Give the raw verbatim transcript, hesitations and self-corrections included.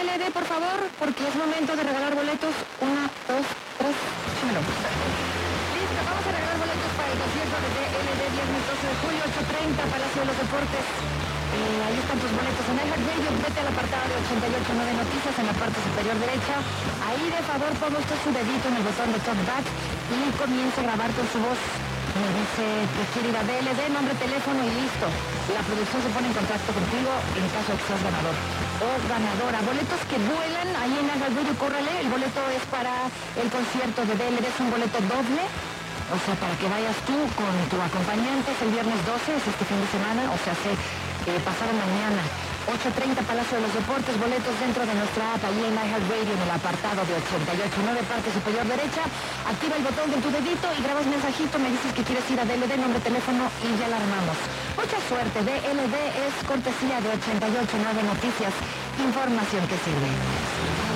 L D, por favor, porque es momento de regalar boletos. Una, dos, tres, échalo. Listo, vamos a regalar boletos para el concierto de D L D, viernes doce de julio, ocho treinta, Palacio de los Deportes. Eh, ahí están tus boletos en iHeartRadio. Vete al apartado de ochenta y ocho nueve Noticias en la parte superior derecha. Ahí, de favor, ponga usted su dedito en el botón de Talkback y comience a grabar con su voz. Me dice que quiere ir a D L D, nombre, teléfono y listo. La producción se pone en contacto contigo en caso de que seas ganador o ganadora. Boletos que vuelan, ahí en iHeartRadio, córrale. El boleto es para el concierto de D L D, es un boleto doble. O sea, para que vayas tú con tu acompañante, es el viernes doce, es este fin de semana, o sea, se eh, pasado mañana. ocho treinta, Palacio de los Deportes, boletos dentro de nuestra app, ahí en iHeartRadio, en el apartado de ochenta y ocho nueve, parte superior derecha. Activa el botón con tu dedito y grabas mensajito, me dices que quieres ir a D L D, nombre, teléfono y ya la armamos. Mucha suerte, D L D es cortesía de ochenta y ocho nueve Noticias, información que sirve.